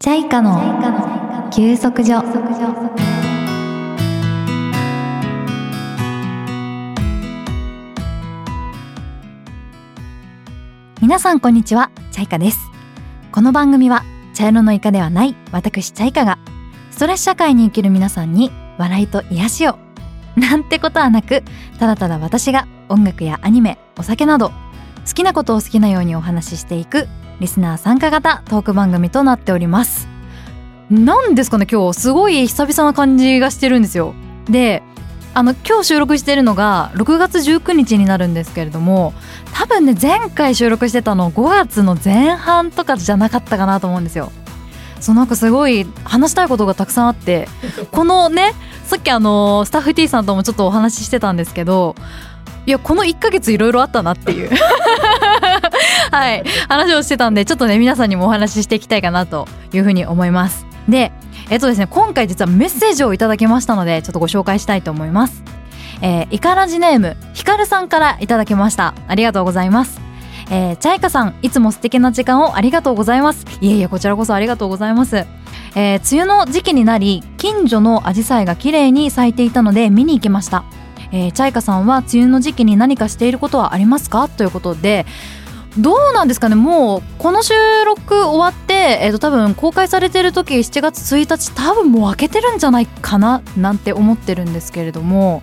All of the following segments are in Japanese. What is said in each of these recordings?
チャイカの休息所。皆さんこんにちは、チャイカです。この番組は茶色のイカではない私チャイカがストレス社会に生きる皆さんに笑いと癒しをなんてことはなく、ただただ私が音楽やアニメ、お酒など好きなことを好きなようにお話ししていくリスナー参加型トーク番組となっております。なんですかね、今日すごい久々な感じがしてるんですよ。で、今日収録してるのが6月19日になるんですけれども、多分ね、前回収録してたの5月の前半とかじゃなかったかなと思うんですよ。なんかすごい話したいことがたくさんあってこのね、さっきスタッフ T さんともちょっとお話ししてたんですけど、いやこの1ヶ月いろいろあったなっていうはい、話をしてたんで、ちょっとね皆さんにもお話ししていきたいかなというふうに思います。で、ですね、今回実はメッセージをいただきましたので、ちょっとご紹介したいと思います。イカラジネームひかるさんからいただきました。ありがとうございます。チャイカさん、いつも素敵な時間をありがとうございます。いえいえ、こちらこそありがとうございます。梅雨の時期になり、近所のアジサイが綺麗に咲いていたので見に行きました。チャイカさんは梅雨の時期に何かしていることはありますか、ということで、どうなんですかね。もうこの収録終わって、多分公開されてる時7月1日、多分もう明けてるんじゃないかななんて思ってるんですけれども、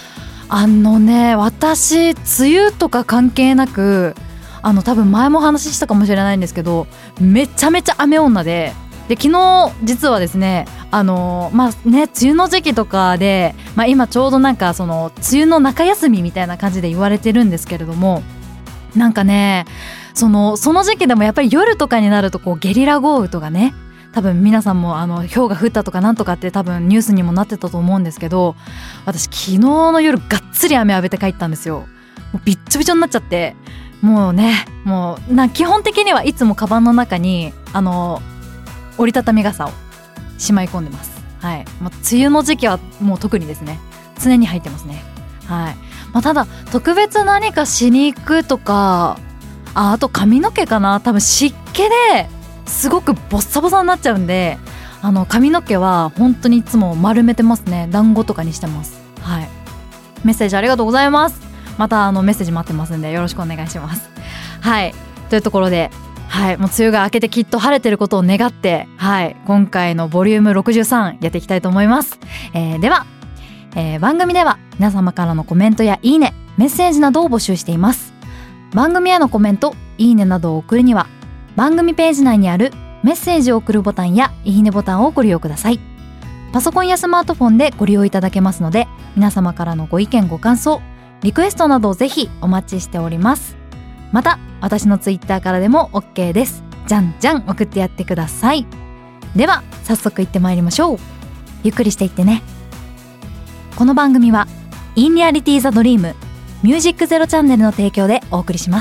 私梅雨とか関係なく、多分前も話したかもしれないんですけど、めちゃめちゃ雨女で、昨日実はですね、梅雨の時期とかで、今ちょうどなんかその梅雨の中休みみたいな感じで言われてるんですけれども、なんかね、その時期でもやっぱり夜とかになるとこうゲリラ豪雨とかね、多分皆さんも氷が降ったとかなんとかって多分ニュースにもなってたと思うんですけど、私昨日の夜がっつり雨浴びて帰ったんですよ。もうびっちょびちょになっちゃって、もうね、基本的にはいつもカバンの中に折りたたみ傘をしまい込んでます。はい。梅雨の時期はもう特にですね、常に入ってますね。はい。ただ特別何かしに行くとか、あと髪の毛かな。多分湿気ですごくボッサボサになっちゃうんで、髪の毛は本当にいつも丸めてますね。団子とかにしてます。はい。メッセージありがとうございます。またメッセージ待ってますんでよろしくお願いします。はい。というところで、はい、もう梅雨が明けてきっと晴れてることを願って、はい、今回のボリューム63やっていきたいと思います。では、番組では皆様からのコメントやいいね、メッセージなどを募集しています。番組へのコメント、いいねなどを送るには番組ページ内にあるメッセージを送るボタンやいいねボタンをご利用ください。パソコンやスマートフォンでご利用いただけますので、皆様からのご意見ご感想、リクエストなどをぜひお待ちしております。また私のツイッターからでも OK です。じゃんじゃん送ってやってください。では早速行ってまいりましょう。ゆっくりしていってね。この番組はインリアリティザドリームミュージックゼロチャンネルの提供でお送りします。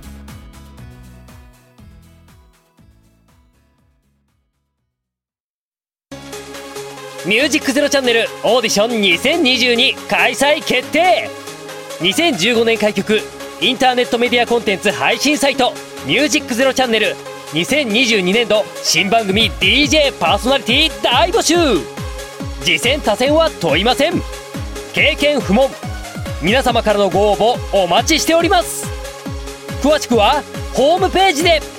ミュージックゼロチャンネルオーディション2022開催決定。2015年開局インターネットメディアコンテンツ配信サイトミュージックゼロチャンネル2022年度新番組 DJ パーソナリティ大募集。次戦他戦は問いません。経験不問。皆様からのご応募お待ちしております。詳しくはホームページで。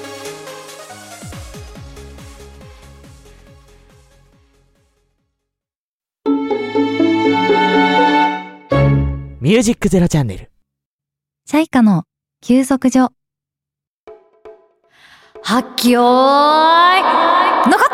ミュージックゼロチャンネルチャイカの休息所。はっきよーい、残った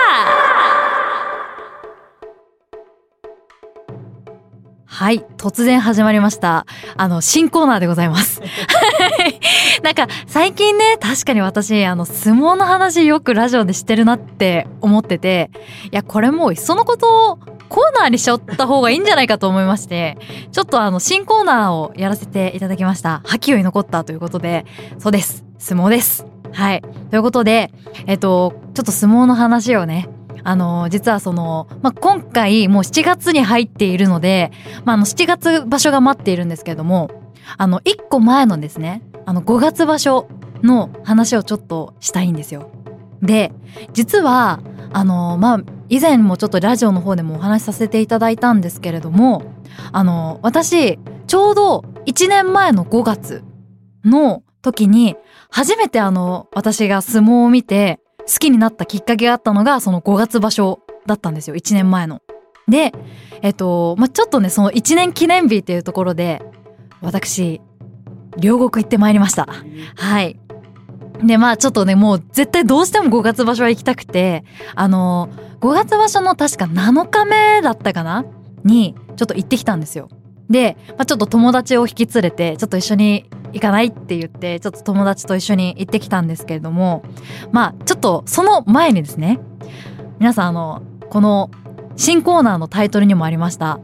ー。はい、突然始まりました。新コーナーでございます。なんか最近ね、確かに私相撲の話よくラジオでしてるなって思ってて、いやこれもういっそのことをコーナーにしちゃった方がいいんじゃないかと思いまして、ちょっと新コーナーをやらせていただきました。覇気を残ったということで、そうです、相撲です。はい、ということでちょっと相撲の話をね、実は今回もう7月に入っているので、7月場所が待っているんですけれども、1個前のですね5月場所の話をちょっとしたいんですよ。 で実は以前もちょっとラジオの方でもお話しさせていただいたんですけれども、私ちょうど1年前の5月の時に初めて私が相撲を見て好きになったきっかけがあったのがその5月場所だったんですよ、1年前の。でちょっとね、その1年記念日っていうところで私両国行ってまいりました。はい。でちょっとね、もう絶対どうしても5月場所は行きたくて、5月場所の確か7日目だったかなにちょっと行ってきたんですよ。で、ちょっと友達を引き連れてちょっと一緒に行かないって言ってちょっと友達と一緒に行ってきたんですけれども、ちょっとその前にですね、皆さんこの新コーナーのタイトルにもありました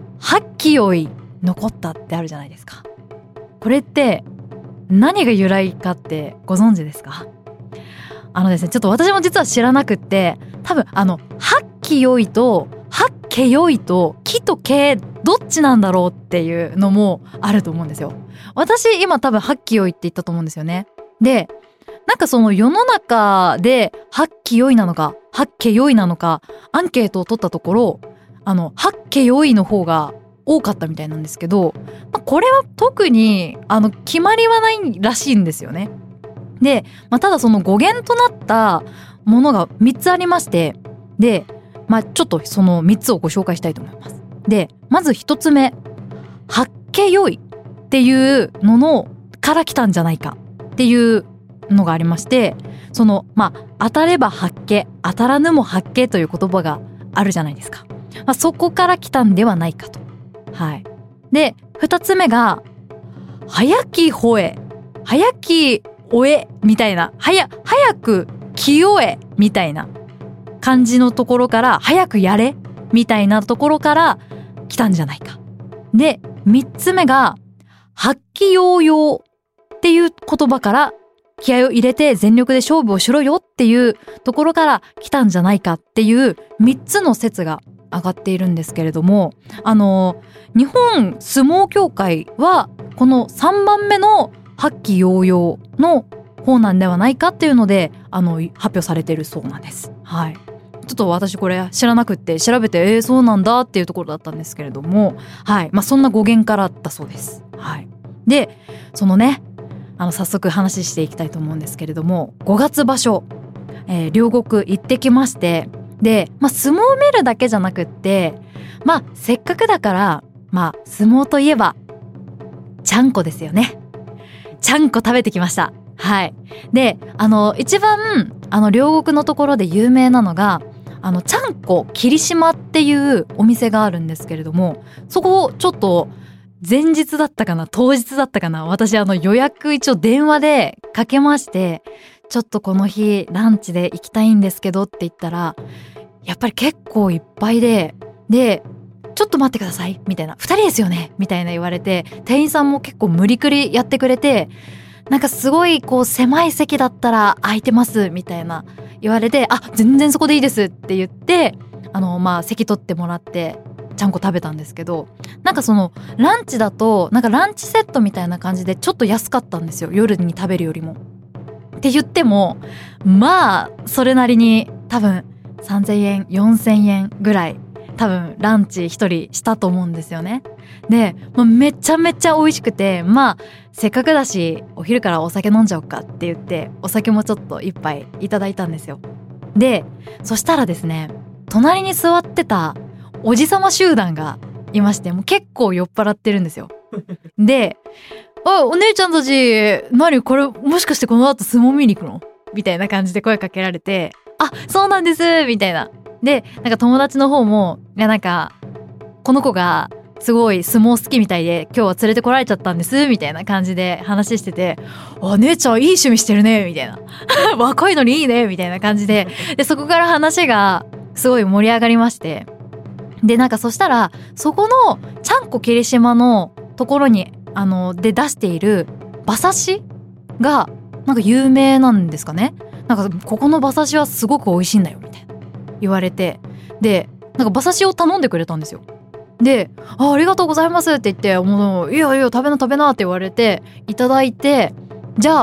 8期追い残ったってあるじゃないですか。これって何が由来かってご存知ですか？ですね、ちょっと私も実は知らなくって、多分8期よいと8家よいと木と家どっちなんだろうっていうのもあると思うんですよ。私今多分8期よいって言ったと思うんですよね。で、なんかその世の中で8期よいなのか8家よいなのかアンケートを取ったところ、8家よいの方が多かったみたいなんですけど、これは特に決まりはないらしいんですよね。で、ただその語源となったものが3つありまして、で、ちょっとその3つをご紹介したいと思います。で、まず1つ目、八家よいっていうのから来たんじゃないかっていうのがありまして、その当たれば八家、当たらぬも八家という言葉があるじゃないですか。そこから来たんではないかと。はい。で、2つ目が早き吠え、早きおえみたいな、早く清えみたいな感じのところから、早くやれみたいなところから来たんじゃないか。で、3つ目が発揮揚々っていう言葉から気合を入れて全力で勝負をしろよっていうところから来たんじゃないかっていう3つの説が上がっているんですけれども、日本相撲協会はこの3番目の発揮揚々の方なんではないかっていうので発表されているそうなんです。はい。ちょっと私これ知らなくって調べてそうなんだっていうところだったんですけれども、はい。そんな語源からだそうです。はい。で、そのね、早速話していきたいと思うんですけれども、5月場所、両国行ってきまして、で、相撲を見るだけじゃなくって、せっかくだから、相撲といえばちゃんこですよね。ちゃんこ食べてきました。はい。で、一番両国のところで有名なのがちゃんこ霧島っていうお店があるんですけれども、そこをちょっと前日だったかな当日だったかな、私予約一応電話でかけまして、ちょっとこの日ランチで行きたいんですけどって言ったら、やっぱり結構いっぱいでちょっと待ってくださいみたいな、2人ですよねみたいな言われて、店員さんも結構無理くりやってくれて、なんかすごいこう狭い席だったら空いてますみたいな言われて、全然そこでいいですって言って席取ってもらってちゃんこ食べたんですけど、なんかそのランチだとなんかランチセットみたいな感じでちょっと安かったんですよ、夜に食べるよりも。って言ってもそれなりに多分3000円4000円ぐらい多分ランチ一人したと思うんですよね。で、めちゃめちゃ美味しくて、せっかくだしお昼からお酒飲んじゃおうかって言ってお酒もちょっと一杯いただいたんですよ。で、そしたらですね、隣に座ってたおじさま集団がいまして、もう結構酔っ払ってるんですよ。で、お姉ちゃんたち何これ、もしかしてこの後相撲見に行くのみたいな感じで声かけられて、そうなんですみたいな。で、なんか友達の方も、なんかこの子がすごい相撲好きみたいで今日は連れてこられちゃったんですみたいな感じで話してて、姉ちゃんいい趣味してるねみたいな若いのにいいねみたいな感じで、そこから話がすごい盛り上がりまして、で、なんかそしたらそこのちゃんこ霧島のところにで出している馬刺しがなんか有名なんですかね。なんかここの馬刺しはすごく美味しいんだよみたいな言われて、で、なんか馬刺しを頼んでくれたんですよ。で、ありがとうございますって言って、もういや食べなって言われていただいて、じゃあ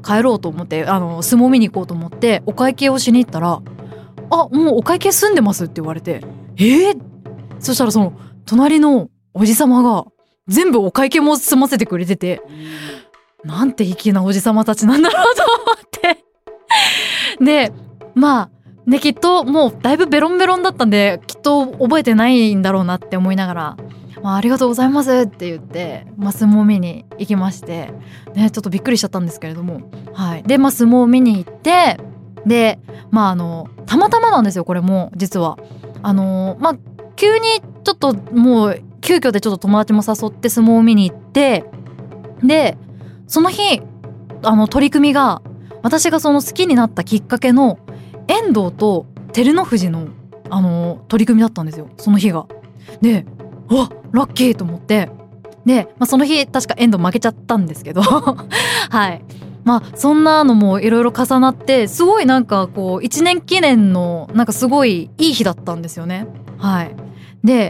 帰ろうと思って相撲見に行こうと思ってお会計をしに行ったら、あ、もうお会計済んでますって言われて、そしたらその隣のおじさまが全部お会計も済ませてくれてて、なんて粋なおじさまたちなんだろうと思ってで、まあね、きっともうだいぶベロンベロンだったんできっと覚えてないんだろうなって思いながら、ありがとうございますって言って、相撲見に行きましてね、ちょっとびっくりしちゃったんですけれども、はい。で相撲見に行って、でたまたまなんですよこれも実は急にちょっともう急遽でちょっと友達も誘って相撲を見に行って、でその日取り組みが私がその好きになったきっかけの遠藤と照ノ富士の取り組みだったんですよ、その日が。で、うわラッキーと思って、で、その日確か遠藤負けちゃったんですけどはい。そんなのもいろいろ重なって、すごいなんかこう1年記念のなんかすごいいい日だったんですよね。はい。で、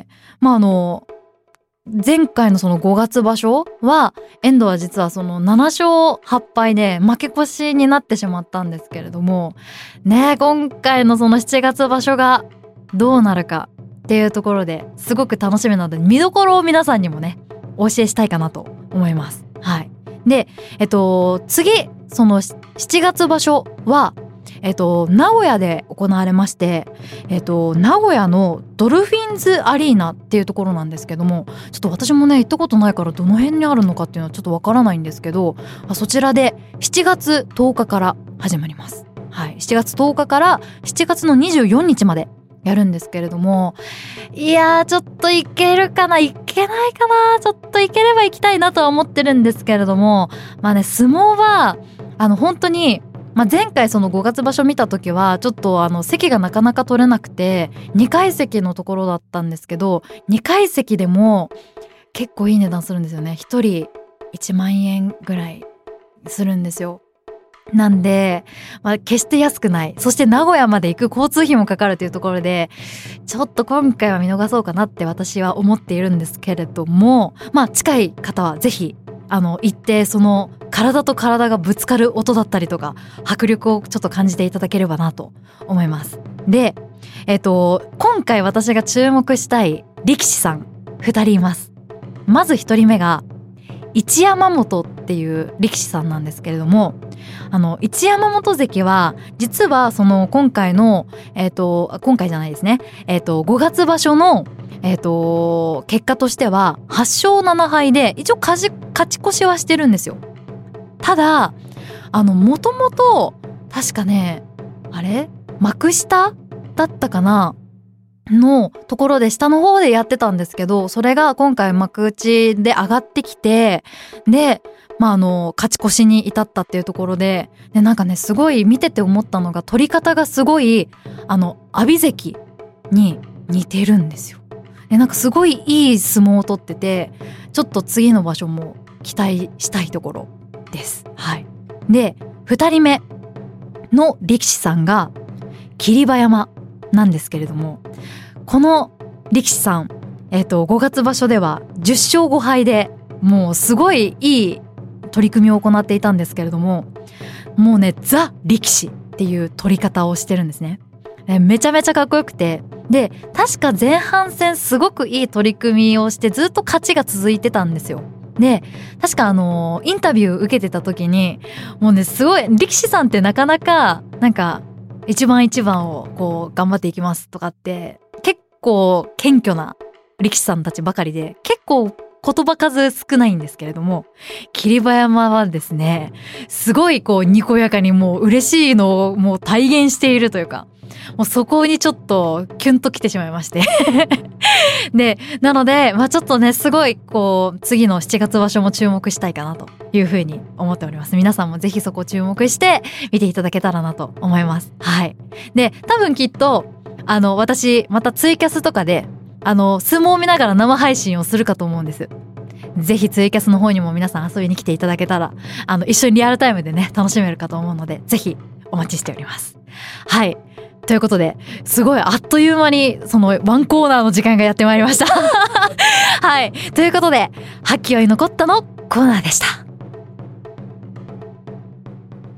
前回のその5月場所は遠藤は実はその7勝8敗で負け越しになってしまったんですけれどもね、今回のその7月場所がどうなるかっていうところですごく楽しみなので、見どころを皆さんにもねお教えしたいかなと思います。はい。で、次その7月場所は名古屋で行われまして、名古屋のドルフィンズアリーナっていうところなんですけども、ちょっと私もね行ったことないからどの辺にあるのかっていうのはちょっとわからないんですけど、そちらで7月10日から始まります。はい。7月10日から7月の24日までやるんですけれども、いやーちょっと行けるかな、行けないかな、ちょっと行ければ行きたいなとは思ってるんですけれども、相撲は本当に前回その5月場所見た時はちょっと席がなかなか取れなくて2階席のところだったんですけど、2階席でも結構いい値段するんですよね。1人1万円ぐらいするんですよ。なんで、決して安くない。そして名古屋まで行く交通費もかかるというところで、ちょっと今回は見逃そうかなって私は思っているんですけれども、近い方はぜひ行ってその体と体がぶつかる音だったりとか迫力をちょっと感じていただければなと思います。で、今回私が注目したい力士さん2人います。まず1人目が一山本っていう力士さんなんですけれども、一山本関は実はその今回の今回じゃないですね、5月場所の結果としては8勝7敗で一応勝ち越しはしてるんですよ。ただもともと確かね、幕下だったかなのところで下の方でやってたんですけど、それが今回幕内で上がってきて、で勝ち越しに至ったっていうところで、なんかねすごい見てて思ったのが、取り方がすごい阿炎関に似てるんですよ。なんかすごいいい相撲を取ってて、ちょっと次の場所も期待したいところです。はい。で、2人目の力士さんが霧馬山なんですけれども、この力士さん、5月場所では10勝5敗でもうすごいいい取り組みを行っていたんですけれども、もうねザ力士っていう取り方をしてるんですね。めちゃめちゃかっこよくて、で確か前半戦すごくいい取り組みをしてずっと勝ちが続いてたんですよ。で確かインタビュー受けてた時に、もうねすごい力士さんってなかなかなんか一番一番をこう頑張っていきますとかって結構謙虚な力士さんたちばかりで、結構言葉数少ないんですけれども、霧馬山はですねすごいこうにこやかにもう嬉しいのをもう体現しているというか、もうそこにちょっとキュンと来てしまいましてでなのでちょっとねすごいこう次の7月場所も注目したいかなというふうに思っております。皆さんもぜひそこを注目して見ていただけたらなと思います。はい。で多分きっと私またツイキャスとかで相撲を見ながら生配信をするかと思うんです。ぜひツイキャスの方にも皆さん遊びに来ていただけたら一緒にリアルタイムでね楽しめるかと思うので、ぜひお待ちしております。はい。ということで、すごいあっという間にそのワンコーナーの時間がやってまいりましたはい。ということで、はっきよい残ったのコーナーでした。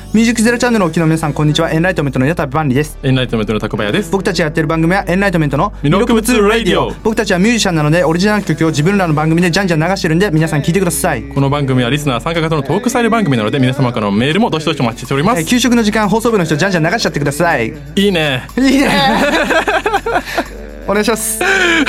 ミュージックゼロチャンネルをお聞きの皆さんこんにちは。エンライトメントの矢田部万里です。 エンライトメントのタコバヤです。 僕たちがやってる番組はエンライトメントの魅力物ラディオ。 僕たちはミュージシャンなのでオリジナル曲を自分らの番組でじゃんじゃん流してるんで皆さん聞いてください。 この番組はリスナー参加型のトークスタイル番組なので皆様からのメールもどしどしお待ちしております。 給食の時間放送部の人じゃんじゃん流しちゃってください。 いいねいいねお願いします。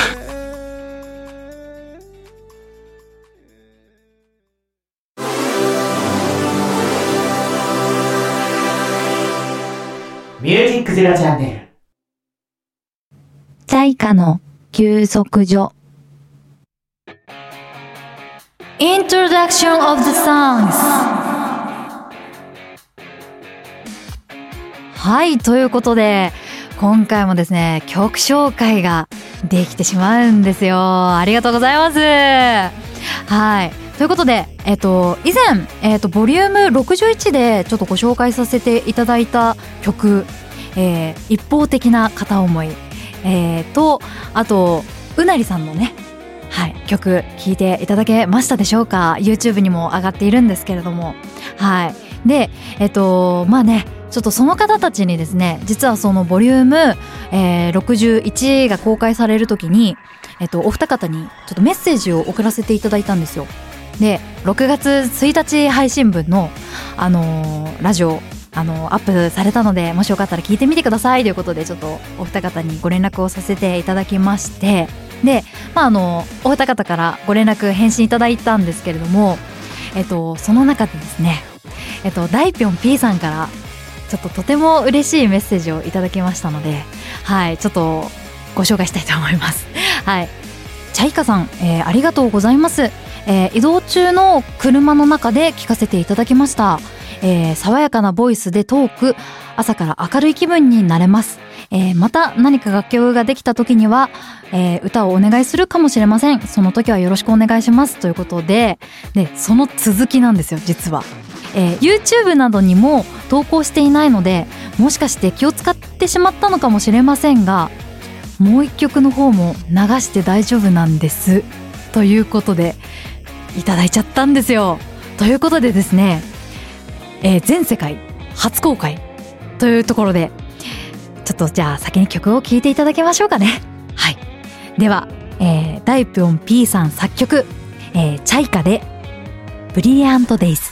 ミュージックゼロチャンネル。 チャイカの休息所 Introduction of the Songs。 はい、ということで今回もですね曲紹介ができてしまうんですよ。ありがとうございます。はい、ということで、以前、ボリューム61でちょっとご紹介させていただいた曲、一方的な片思い、とあとうなりさんのね、はい、曲聴いていただけましたでしょうか。 YouTube にも上がっているんですけれども、はいでまあねちょっとその方たちにですね実はそのボリューム、61が公開される時に、お二方にちょっとメッセージを送らせていただいたんですよ。で6月1日配信分の、ラジオアップされたのでもしよかったら聞いてみてくださいということでちょっとお二方にご連絡をさせていただきまして、で、お二方からご連絡返信いただいたんですけれども、その中でですね、ダイピョン P さんからちょっととても嬉しいメッセージをいただきましたので、はい、ちょっとご紹介したいと思います。はい、チャイカさん、ありがとうございます。移動中の車の中で聞かせていただきました。爽やかなボイスでトーク、朝から明るい気分になれます。また何か楽曲ができた時には、歌をお願いするかもしれません。その時はよろしくお願いしますということで、その続きなんですよ実は。YouTube などにも投稿していないのでもしかして気を使ってしまったのかもしれませんが、もう一曲の方も流して大丈夫なんですということでいただいちゃったんですよ。ということでですね、全世界初公開というところでちょっとじゃあ先に曲を聴いていただきましょうかね。はい、では、ダイピョン P さん作曲、チャイカでブリリアントデイズ。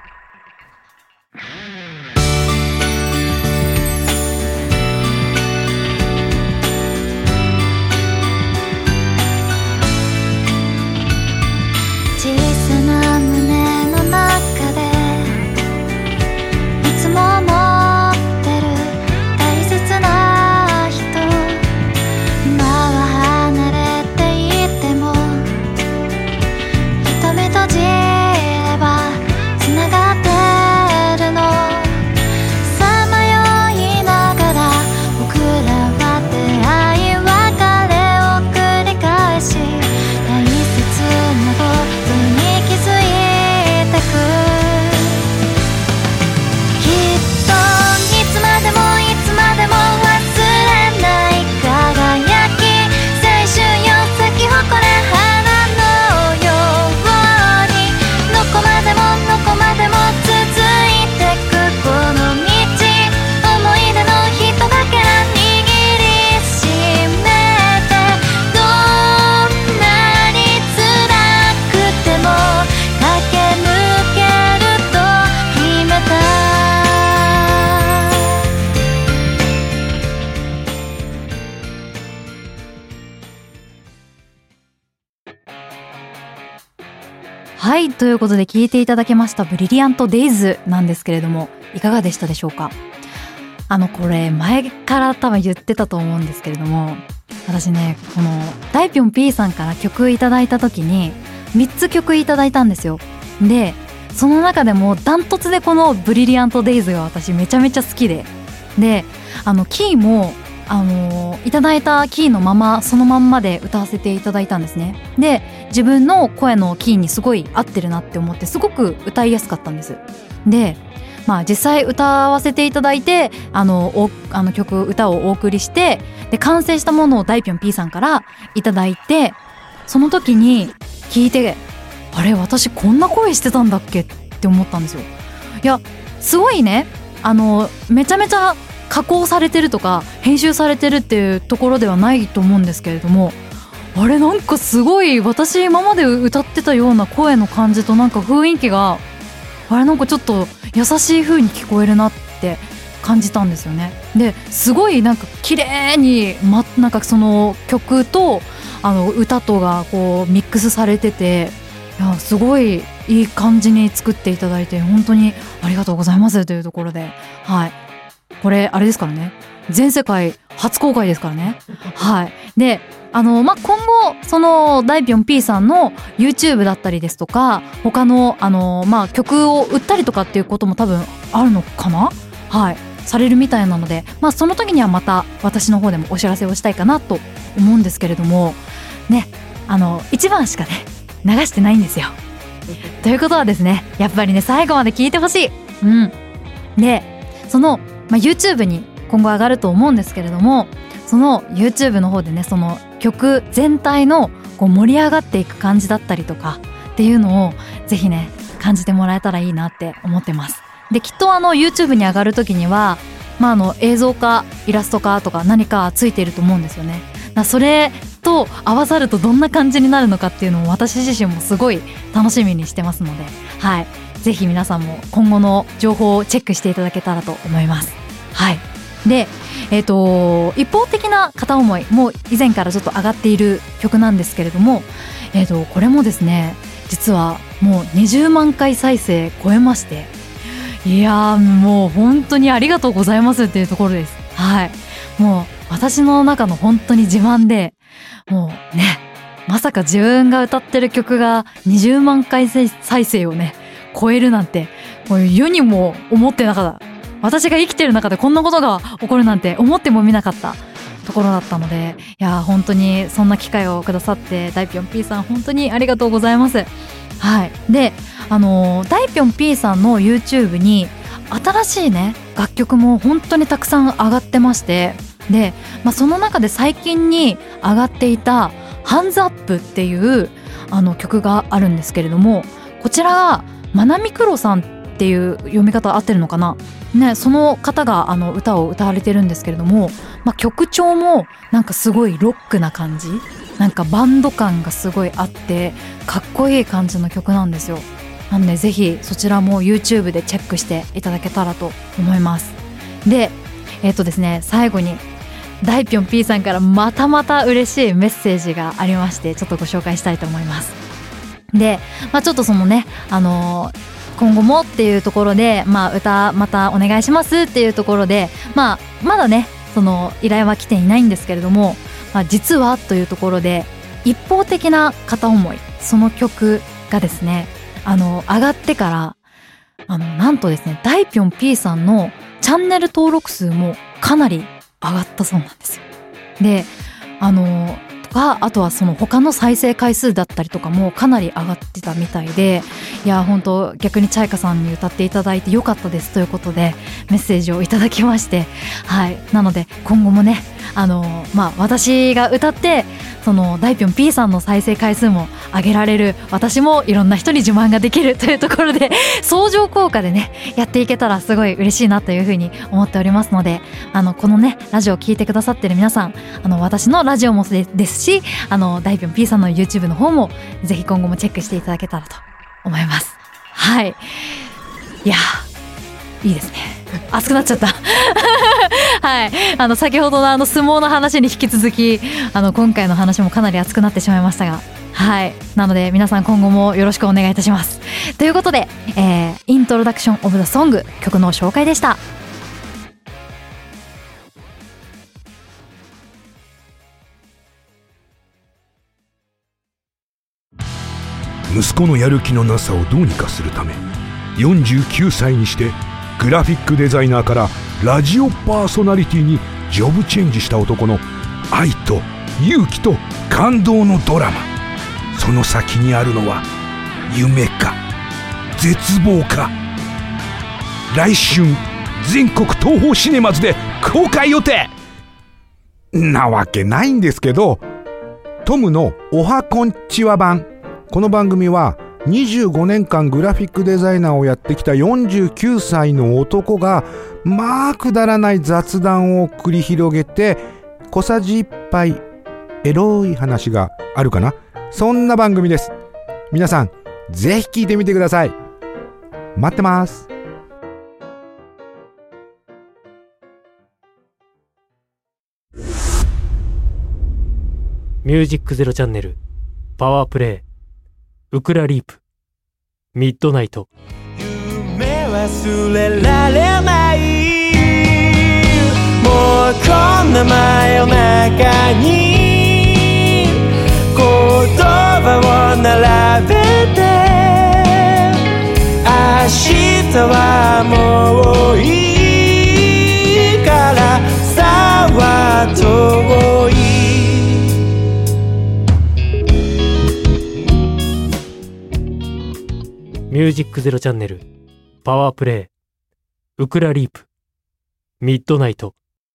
はい、ということで聴いていただきましたブリリアントデイズなんですけれども、いかがでしたでしょうか。これ前から多分言ってたと思うんですけれども、私ねこのダイピョン P さんから曲いただいた時に3つ曲いただいたんですよ。でその中でもダントツでこのブリリアントデイズが私めちゃめちゃ好きで、キーもいただいたキーのままそのまんまで歌わせていただいたんですね。で自分の声のキーにすごい合ってるなって思ってすごく歌いやすかったんです。で実際歌わせていただいて歌をお送りして、で完成したものをダイピョン P さんからいただいて、その時に聞いて、あれ私こんな声してたんだっけって思ったんですよ。いやすごいねめちゃめちゃ加工されてるとか編集されてるっていうところではないと思うんですけれども、あれなんかすごい私今まで歌ってたような声の感じとなんか雰囲気があれなんかちょっと優しい風に聞こえるなって感じたんですよね。ですごいなんか綺麗に、なんかその曲と歌とがこうミックスされてて、いやすごいいい感じに作っていただいて本当にありがとうございますというところで、はい、これあれですからね、全世界初公開ですからね。はい。で今後そのダイピョン P さんの YouTube だったりですとか他の曲を売ったりとかっていうことも多分あるのかな、はい、されるみたいなので、その時にはまた私の方でもお知らせをしたいかなと思うんですけれどもね、1番しかね流してないんですよ。ということはですね、やっぱりね最後まで聞いてほしい。でその、YouTube に今後上がると思うんですけれども、その YouTube の方でねその曲全体のこう盛り上がっていく感じだったりとかっていうのをぜひね感じてもらえたらいいなって思ってます。できっとYouTube に上がる時には、映像かイラストかとか何かついていると思うんですよね。それと合わさるとどんな感じになるのかっていうのを私自身もすごい楽しみにしてますので、はい、ぜひ皆さんも今後の情報をチェックしていただけたらと思います。はい。で一方的な片思いも以前からちょっと上がっている曲なんですけれども、これもですね実はもう20万回再生超えまして、いやーもう本当にありがとうございますっていうところです。はい。もう私の中の本当に自慢で、もうねまさか自分が歌ってる曲が20万回再生をね超えるなんてもう世にも思ってなかった。私が生きてる中でこんなことが起こるなんて思ってもみなかったところだったので、いや本当にそんな機会をくださってダイピョン P さん本当にありがとうございます。はい。でダイピョン P さんの YouTube に新しいね楽曲も本当にたくさん上がってまして、で、その中で最近に上がっていたハンズアップっていう曲があるんですけれども、こちらがまなみくろさんっていう読み方合ってるのかなね、その方が歌を歌われてるんですけれども、曲調もなんかすごいロックな感じ、なんかバンド感がすごいあってかっこいい感じの曲なんですよ。なんでぜひそちらも YouTube でチェックしていただけたらと思います。でですね、最後にダイピョン P さんからまたまた嬉しいメッセージがありまして、ちょっとご紹介したいと思います。で、ちょっとそのね今後もっていうところで、歌またお願いしますっていうところで、まだねその依頼は来ていないんですけれども、実はというところで一方的な片思い、その曲がですね上がってからなんとですねダイピョン P さんのチャンネル登録数もかなり上がったそうなんですよ。でとかあとはその他の再生回数だったりとかもかなり上がってたみたいで、いや本当逆にチャイカさんに歌っていただいてよかったですということでメッセージをいただきまして、はい、なので今後もね私が歌ってそのダイピョン P さんの再生回数も上げられる、私もいろんな人に自慢ができるというところで相乗効果でねやっていけたらすごい嬉しいなというふうに思っておりますので、このねラジオを聞いてくださってる皆さん、私のラジオもですしダイピョン P さんの YouTube の方もぜひ今後もチェックしていただけたらと思います。はい。いやいいですね、熱くなっちゃったはい、先ほどの相撲の話に引き続き今回の話もかなり熱くなってしまいましたが、はい、なので皆さん今後もよろしくお願いいたしますということで、イントロダクションオブザソング、曲の紹介でした。 息子のやる気のなさをどうにかするため49歳にしてグラフィックデザイナーからラジオパーソナリティにジョブチェンジした男の愛と勇気と感動のドラマ、その先にあるのは夢か絶望か。来春全国東宝シネマズで公開予定なわけないんですけど、トムのおはこんちは版、この番組は 25年間グラフィックデザイナーをやってきた49歳の男がまあくだらない雑談を繰り広げて小さじ1杯エロい話があるかな、そんな番組です。皆さんぜひ聞いてみてください。待ってます。 ミュージックゼロチャンネル、パワープレイ、ウクラリープ、ミッドナイト。 夢忘れられない、もうこんな真夜中に言葉を並べて、明日はもういいからさは遠い。 ミュージックゼロチャンネル、パワープレイ、ウクラリープ、ミッドナイト。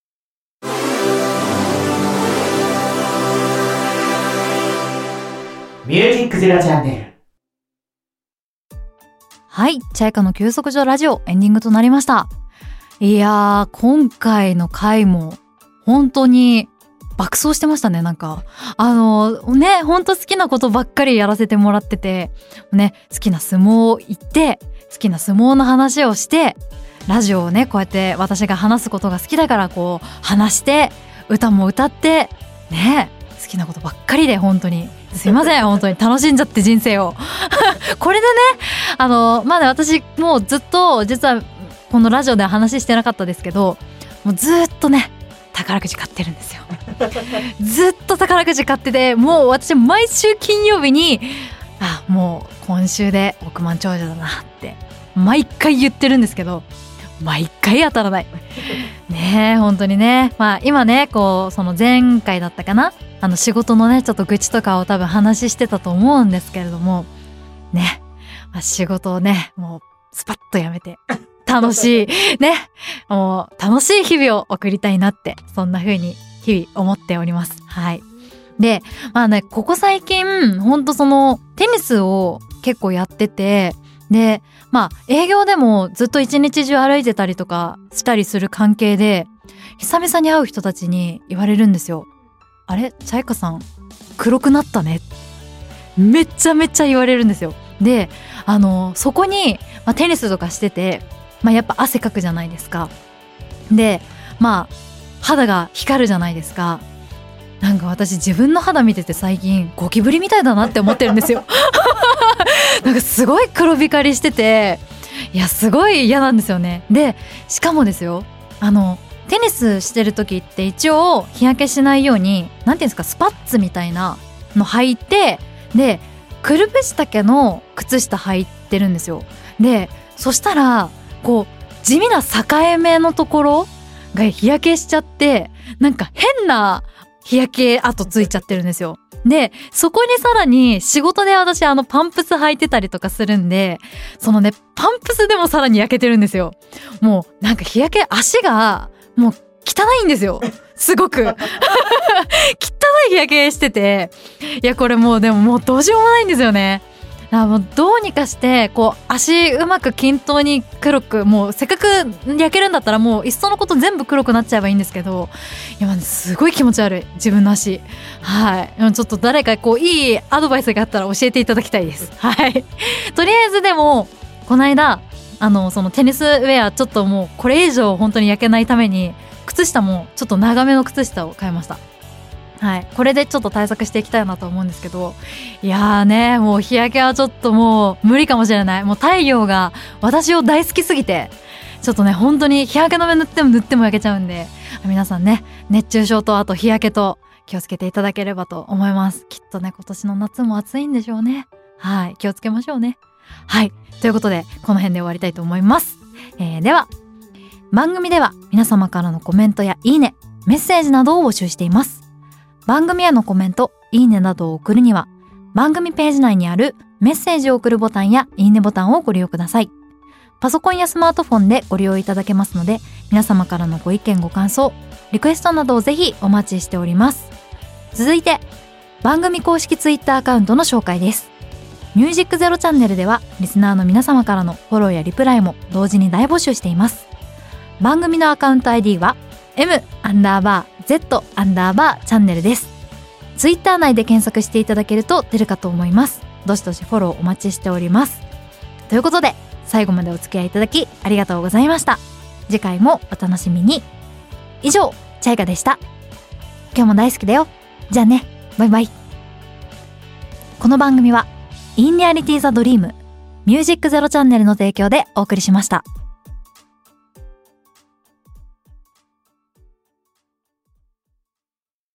ミュージックゼロチャンネル。 はい、チャイカの休息所ラジオエンディングとなりました。いやー、今回の回も本当に爆走してましたね。なんかね、本当好きなことばっかりやらせてもらっててね、好きな相撲を言って好きな相撲の話をしてラジオをね、こうやって私が話すことが好きだからこう話して歌も歌ってね、好きなことばっかりで本当にすいません本当に楽しんじゃって人生をこれでね、まだ私もうずっと実はこのラジオでは話してなかったですけど、もうずっとね宝くじ買ってるんですよずっと宝くじ買ってて、もう私毎週金曜日にもう今週で億万長者だなって毎回言ってるんですけど、毎回当たらないねえ、本当にね。今ね、こうその前回だったかな、仕事のねちょっと愚痴とかを多分話してたと思うんですけれどもね、仕事をねもうスパッとやめて楽しいね、もう楽しい日々を送りたいなって、そんな風に日々思っております。はい。で、ね、ここ最近ほんとそのテニスを結構やってて、で営業でもずっと一日中歩いてたりとかしたりする関係で、久々に会う人たちに言われるんですよ。あれ、チャイカさん黒くなったね、めちゃめちゃ言われるんですよ。でそこに、テニスとかしててやっぱ汗かくじゃないですか。で肌が光るじゃないですか。なんか私自分の肌見てて最近ゴキブリみたいだなって思ってるんですよなんかすごい黒光りしてて、いやすごい嫌なんですよね。でしかもですよ、テニスしてる時って一応日焼けしないようになんていうんですか、スパッツみたいなの履いて、でくるぶし丈の靴下履いてるんですよ。でそしたらこう地味な境目のところが日焼けしちゃって、なんか変な日焼け跡ついちゃってるんですよ。でそこにさらに仕事で私パンプス履いてたりとかするんで、そのねパンプスでもさらに焼けてるんですよ。もうなんか日焼け、足がもう汚いんですよ、すごく汚い日焼けしてて、いやこれもうでももうどうしようもないんですよね。もうどうにかしてこう足うまく均等に黒く、もうせっかく焼けるんだったらもういっそのこと全部黒くなっちゃえばいいんですけど、今すごい気持ち悪い自分の足。はい、ちょっと誰かこういいアドバイスがあったら教えていただきたいです。はい。とりあえずでもこの間そのテニスウェアちょっともうこれ以上本当に焼けないために靴下もちょっと長めの靴下を買いました。はい、これでちょっと対策していきたいなと思うんですけど、いやーね、もう日焼けはちょっともう無理かもしれない。もう太陽が私を大好きすぎて、ちょっとね本当に日焼け止め塗っても焼けちゃうんで、皆さんね熱中症とあと日焼けと気をつけていただければと思います。きっとね今年の夏も暑いんでしょうね。はい、気をつけましょうね。はい、ということでこの辺で終わりたいと思います。では番組では皆様からのコメントやいいね、メッセージなどを募集しています。番組へのコメント、いいねなどを送るには番組ページ内にあるメッセージを送るボタンやいいねボタンをご利用ください。パソコンやスマートフォンでご利用いただけますので、皆様からのご意見ご感想、リクエストなどをぜひお待ちしております。続いて番組公式ツイッターアカウントの紹介です。 ミュージックゼロチャンネルではリスナーの皆様からのフォローやリプライも同時に大募集しています。番組のアカウント ID は M_Z_ チャンネルです。ツイッター内で検索していただけると出るかと思います。どしどしフォローお待ちしております。ということで最後までお付き合いいただきありがとうございました。次回もお楽しみに。以上、チャイガでした。今日も大好きだよ。じゃあね、バイバイ。この番組はインリアリティザドリームミュージックゼロチャンネルの提供でお送りしました。